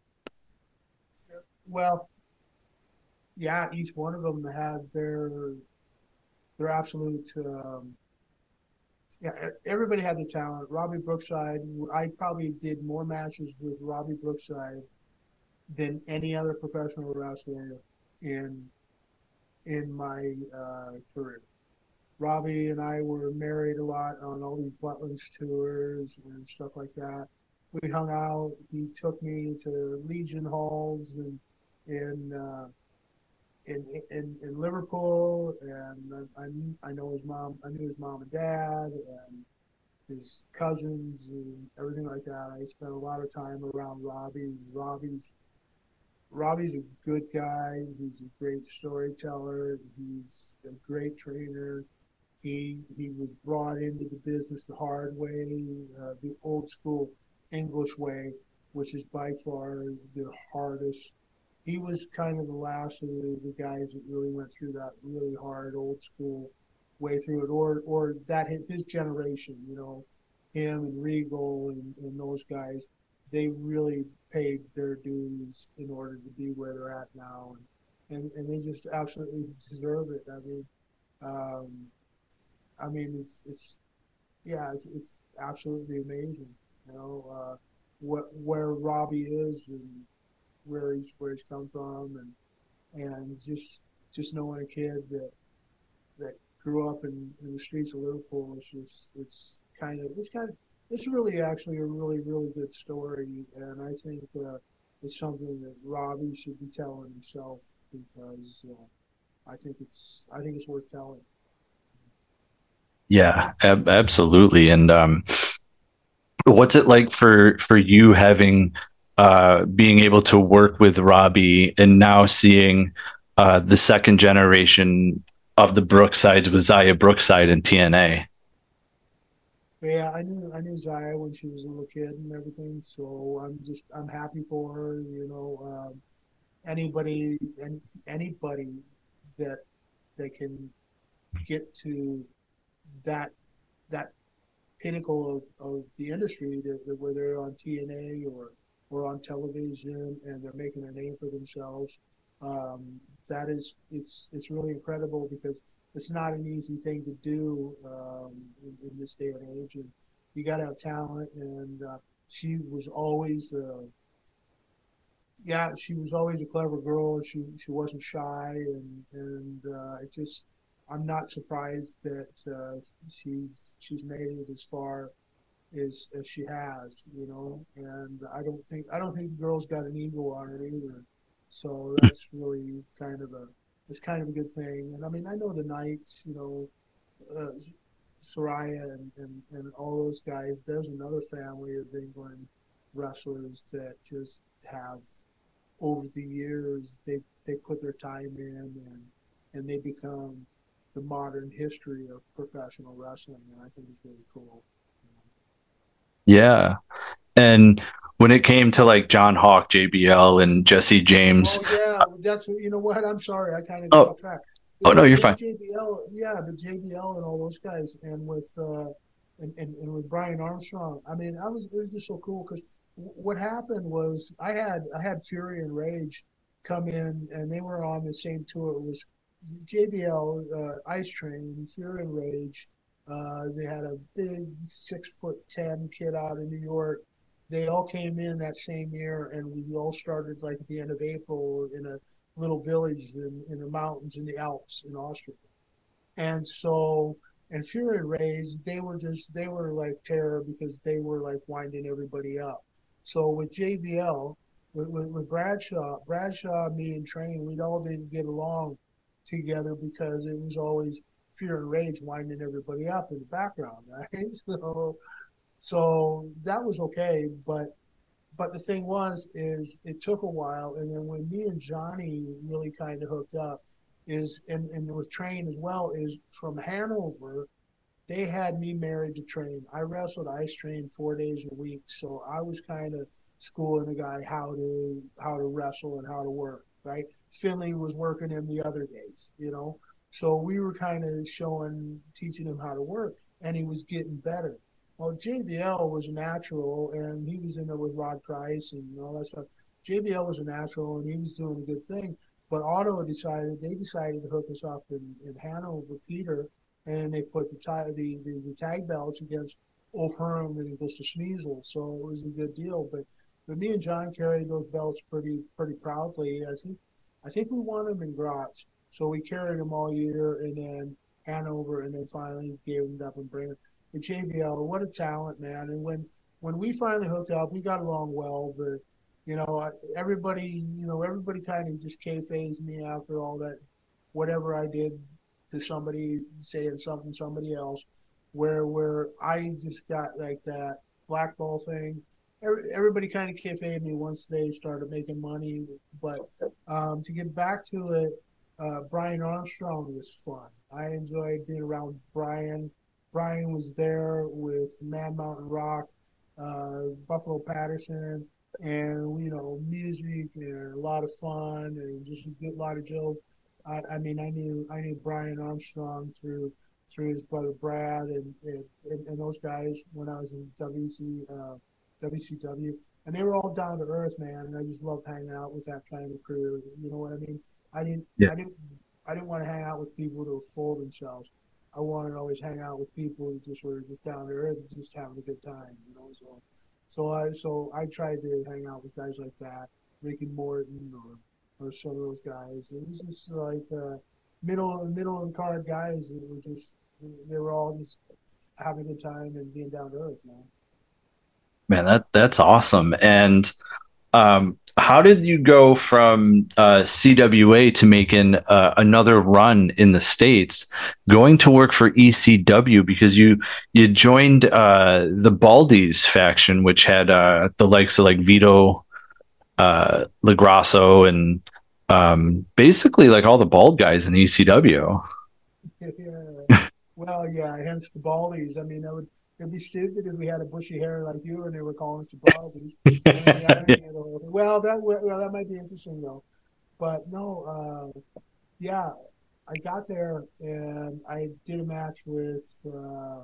well, yeah, each one of them had their their absolute. Um, yeah, everybody had their talent. Robbie Brookside, I probably did more matches with Robbie Brookside than any other professional wrestler in in my uh, career. Robbie and I were married a lot on all these Butlins tours and stuff like that. We hung out. He took me to Legion halls and in uh, in, in in Liverpool, and I I know his mom. I knew his mom and dad and his cousins and everything like that. I spent a lot of time around Robbie. Robbie's Robbie's a good guy. He's a great storyteller. He's a great trainer. He he was brought into the business the hard way, uh, the old school English way, which is by far the hardest. He was kind of the last of the, the guys that really went through that really hard old school way through it, or or that his, his generation, you know, him and Regal and, and those guys, they really paid their dues in order to be where they're at now, and and, and they just absolutely deserve it. I mean, um, I mean it's it's yeah, it's, it's absolutely amazing, you know, uh, what where Robbie is and where he's where he's come from, and and just just knowing a kid that that grew up in, in the streets of Liverpool is just it's kind of it's kind of it's really actually a really really good story, and I think uh, it's something that Robbie should be telling himself, because uh, I think it's I think it's worth telling. yeah, ab- absolutely. And um, what's it like for for you having uh, being able to work with Robbie and now seeing uh, the second generation of the Brooksides with Zaya Brookside in T N A? Yeah, I knew I knew Zaya when she was a little kid and everything, so I'm just I'm happy for her. You know, um, anybody and anybody that they can get to that that pinnacle of, of the industry, that, that where they're on T N A or or on television and they're making a name for themselves. Um, that is, it's it's really incredible, because it's not an easy thing to do um, in, in this day and age. And you got to have talent. And uh, she was always, uh, yeah, she was always a clever girl. She she wasn't shy, and and uh, it just, I'm not surprised that uh, she's she's made it as far as as she has, you know. And I don't think I don't think the girl's got an ego on her either. So that's really kind of a it's kind of a good thing. And I mean, I know the Knights, you know, uh, Soraya and, and, and all those guys. There's another family of England wrestlers that just have, over the years, they they put their time in, and and they become the modern history of professional wrestling. And I think it's really cool. Yeah. And when it came to like John Hawk, J B L, and Jesse James. Oh yeah, that's you know what. I'm sorry, I kind of Oh. got off track. Oh no, you're fine. J B L, yeah, but J B L and all those guys, and with uh, and, and and with Brian Armstrong. I mean, I was it was just so cool, because what happened was I had I had Fury and Rage come in, and they were on the same tour. It was J B L, uh, Ice Train, Fury and Rage. Uh, they had a big six foot ten kid out of New York. They all came in that same year, and we all started like at the end of April in a little village in, in the mountains in the Alps in Austria. And so, and Fury and Rage, they were just, they were like terror, because they were like winding everybody up. So with J B L, with, with, with Bradshaw, Bradshaw, me and Train, we all didn't get along together because it was always Fear and Rage winding everybody up in the background, right? So, so that was okay, but but the thing was, is it took a while, and then when me and Johnny really kind of hooked up, is and, and with Train as well, is from Hanover, they had me married to Train. I wrestled Ice Train four days a week, so I was kind of schooling the guy how to how to wrestle and how to work, right? Finley was working him the other days, you know, so we were kind of showing, teaching him how to work, and he was getting better. Well, J B L was a natural, and he was in there with Rod Price and all that stuff. J B L was a natural, and he was doing a good thing. But Otto decided, they decided to hook us up in, in Hanover, Peter, and they put the, tag, the, the, the tag belts against Ulf Herm and Gustav Schmeisel. So it was a good deal. But, but me and John carried those belts pretty pretty proudly. I think I think we won them in Graz. So we carried them all year, and then Hanover, and then finally gave them up in Bremen. But J B L, what a talent, man. And when, when we finally hooked up, we got along well, but, you know, everybody, you know, everybody kind of just kayfabes me after all that, whatever I did to somebody saying something, somebody else, where, where I just got like that blackball thing. Everybody kind of kayfabed me once they started making money. But um, to get back to it, uh, Brian Armstrong was fun. I enjoyed being around Brian. Brian was there with Mad Mountain Rock, uh, Buffalo Patterson, and, you know, music and a lot of fun and just a good lot of jokes. I, I mean, I knew I knew Brian Armstrong through through his brother Brad and and, and those guys when I was in W C uh, W C W, and they were all down to earth, man. And I just loved hanging out with that kind of crew. You know what I mean? I didn't yeah. I didn't I didn't want to hang out with people who were full of themselves. I wanted to always hang out with people who just were just down to earth and just having a good time, you know. So, so I so I tried to hang out with guys like that, Ricky Morton or or some of those guys. It was just like uh, middle middle of the card guys that were just they were all just having a good time and being down to earth, man. Man, that that's awesome. And um, how did you go from uh, C W A to making uh, another run in the States, going to work for E C W because you you joined uh, the Baldies faction, which had uh, the likes of like Vito uh, LaGrasso and um, basically like all the bald guys in E C W. Yeah. Well, yeah, hence the Baldies. I mean, that would. It'd be stupid if we had a bushy hair like you and they were calling us the Baldies. I mean, you know, well, that well, that might be interesting though. But no, uh, yeah, I got there and I did a match with uh,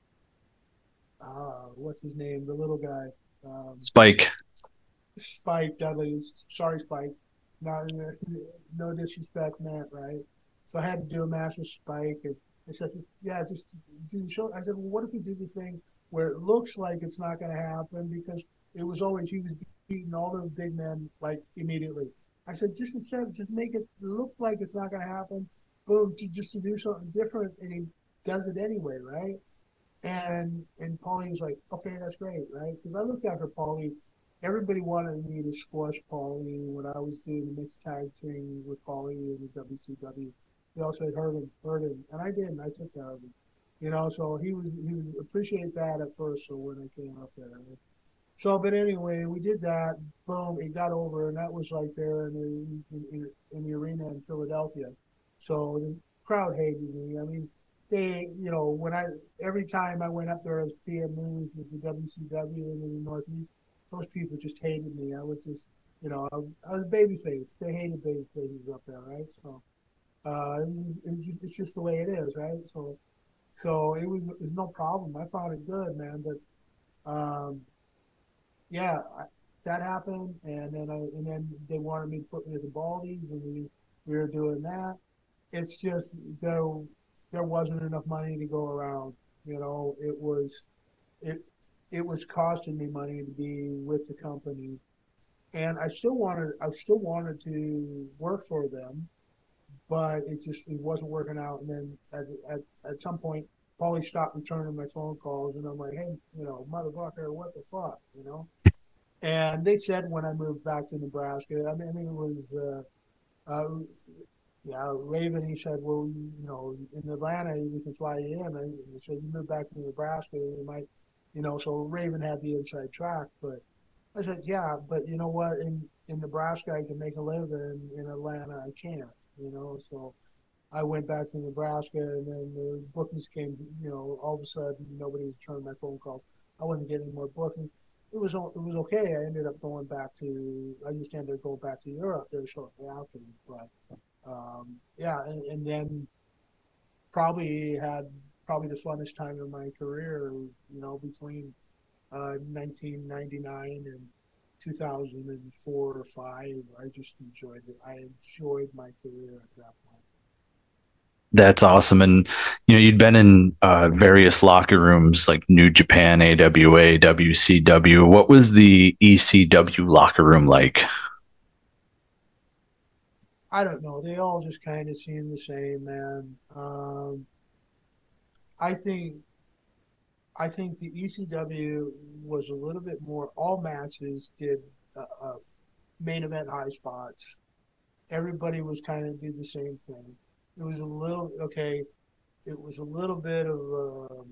uh, what's his name, the little guy, um, Spike. Spike Dudley. Sorry, Spike. Not no disrespect, Matt. Right? So I had to do a match with Spike and. I said, yeah, just do the show. I said, well, what if we do this thing where it looks like it's not going to happen? Because it was always, he was beating all the big men, like, immediately. I said, just instead, just make it look like it's not going to happen. Boom, to, just to do something different. And he does it anyway, right? And and Paulie was like, okay, that's great, right? Because I looked after Paulie. Everybody wanted me to squash Paulie when I was doing the mixed tag thing with Paulie in the W C W. They all said, hurt him, hurt him. And I did, and I took care of him. You know, so he was, he was, appreciate that at first, so when I came up there. So, but anyway, we did that. Boom, it got over, and that was like there in the, in, in the arena in Philadelphia. So the crowd hated me. I mean, they, you know, when I, every time I went up there as P M News with the W C W in the Northeast, those people just hated me. I was just, you know, I was, I was babyface. They hated baby faces up there, right? So. Uh, it was, it was just, it's just the way it is, right? So, so it was, it was no problem. I found it good, man. But, um, yeah, I, that happened, and then I, and then they wanted me to put me at the Baldies, and we, we were doing that. It's just there, there wasn't enough money to go around. You know, it was, it, it was costing me money to be with the company, and I still wanted, I still wanted to work for them. But it just it wasn't working out. And then at at, at some point, Paulie stopped returning my phone calls, and I'm like, hey, you know, motherfucker, what the fuck, you know? And they said when I moved back to Nebraska, I mean, it was, uh, uh, yeah, Raven, he said, well, you know, in Atlanta, we can fly you in. And he said, you move back to Nebraska, you might, you know, so Raven had the inside track. But I said, yeah, but you know what? In, in Nebraska, I can make a living. In Atlanta, I can't, you know. So I went back to Nebraska, and then the bookings came, you know, all of a sudden, nobody was returning my phone calls. I wasn't getting more bookings. It was, it was okay. I ended up going back to, I just ended up going back to Europe there shortly after. But, um, yeah, and, and then probably had probably the funnest time of my career, you know, between uh, nineteen ninety-nine and two thousand four or five. I just enjoyed it. I enjoyed my career at that point. That's awesome. And, you know, you'd been in uh, various locker rooms like New Japan, A W A, W C W. What was the E C W locker room like? I don't know. They all just kind of seem the same, man. Um, I think, I think the E C W was a little bit more. All matches did uh, uh, main event high spots. Everybody was kind of did the same thing. It was a little okay. It was a little bit of um,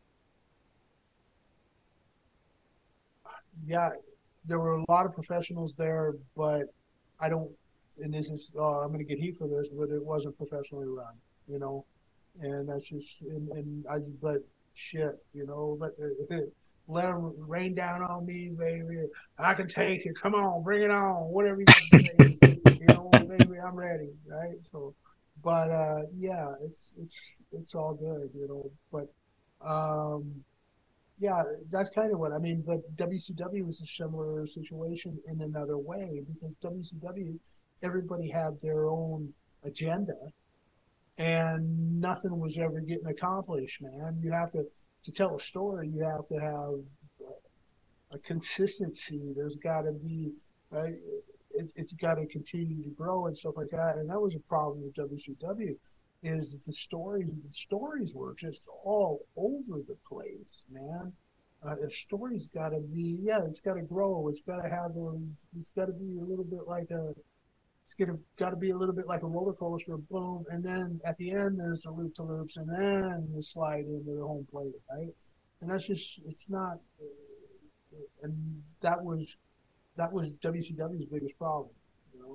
yeah. There were a lot of professionals there, but I don't. And this is uh, I'm going to get heat for this, but it wasn't professionally run, you know. And that's just and, and I just but shit, you know. Let let them rain down on me, baby. I can take it. Come on, bring it on. Whatever you say, you know, baby, I'm ready, right? So. But uh, yeah, it's it's it's all good, you know. But um, yeah, that's kind of what I mean. But W C W was a similar situation in another way because W C W, everybody had their own agenda, and nothing was ever getting accomplished. Man, you have to to tell a story. You have to have a consistency. There's got to be right. It's, it's got to continue to grow and stuff like that. And that was a problem with W C W is the stories, the stories were just all over the place, man. Uh, the story's got to be, yeah, it's got to grow. It's got to have those, it's got to be a little bit like a, it's gonna got to be a little bit like a roller coaster, boom. And then at the end, there's the loop to loops and then you slide into the home plate, right? And that's just, it's not, and that was, that was W C W's biggest problem, you know.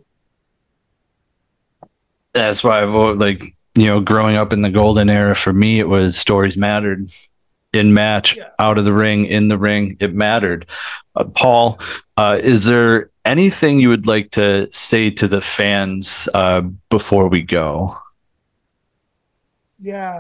That's why I've like, you know, growing up in the golden era for me, it was stories mattered. In match, yeah. Out of the ring, in the ring, it mattered. Uh, Paul, uh, is there anything you would like to say to the fans uh, before we go? Yeah,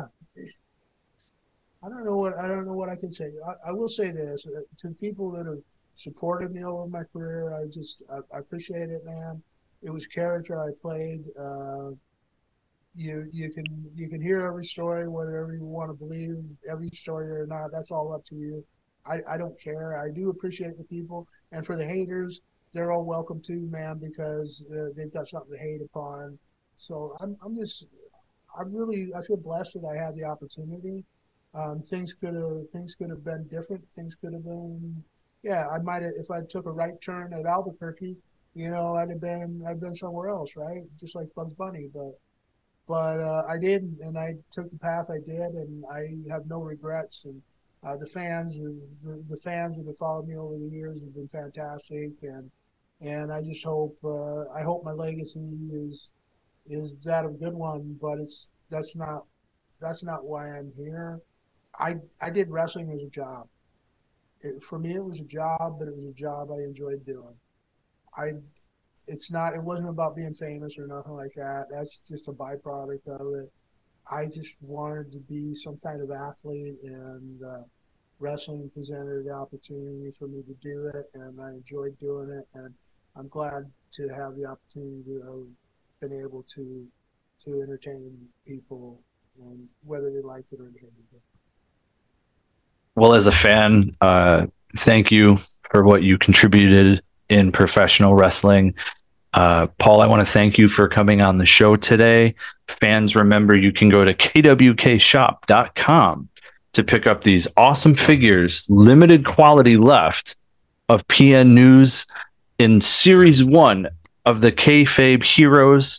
I don't know what I don't know what I can say. I, I will say this to the people that have supported me over my career. I just I, I appreciate it, man. It was character I played. Uh, you you can you can hear every story, whether you want to believe every story or not. That's all up to you. I, I don't care. I do appreciate the people, and for the haters, they're all welcome too, man, because uh, they've got something to hate upon. So I'm I'm just I really I feel blessed that I had the opportunity. Um, things could have things could have been different. Things could have been. Yeah, I might have, if I took a right turn at Albuquerque, you know, I'd have been, I'd been somewhere else, right? Just like Bugs Bunny, but, but uh, I didn't, and I took the path I did, and I have no regrets. And uh, the fans, the, the fans that have followed me over the years have been fantastic, and and I just hope, uh, I hope my legacy is is that of a good one. But it's that's not that's not why I'm here. I I did wrestling as a job. It, for me, it was a job, but it was a job I enjoyed doing. I, it's not, it wasn't about being famous or nothing like that. That's just a byproduct of it. I just wanted to be some kind of athlete, and uh, wrestling presented the opportunity for me to do it, and I enjoyed doing it. And I'm glad to have the opportunity to have been able to to entertain people, and whether they liked it or hated it. Well, as a fan, uh, thank you for what you contributed in professional wrestling. Uh, Paul, I want to thank you for coming on the show today. Fans, remember, you can go to K W K shop dot com to pick up these awesome figures, limited quality left, of P N News in Series one of the Kayfabe Heroes.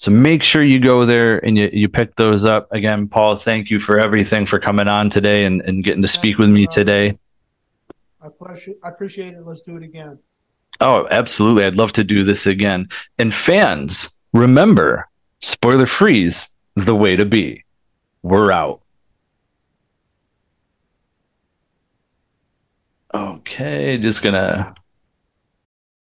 So make sure you go there and you, you pick those up. Again, Paul, thank you for everything, for coming on today and, and getting to speak with me today. I appreciate, I appreciate it. Let's do it again. Oh, absolutely. I'd love to do this again. And fans, remember, spoiler free's the way to be. We're out. Okay, just gonna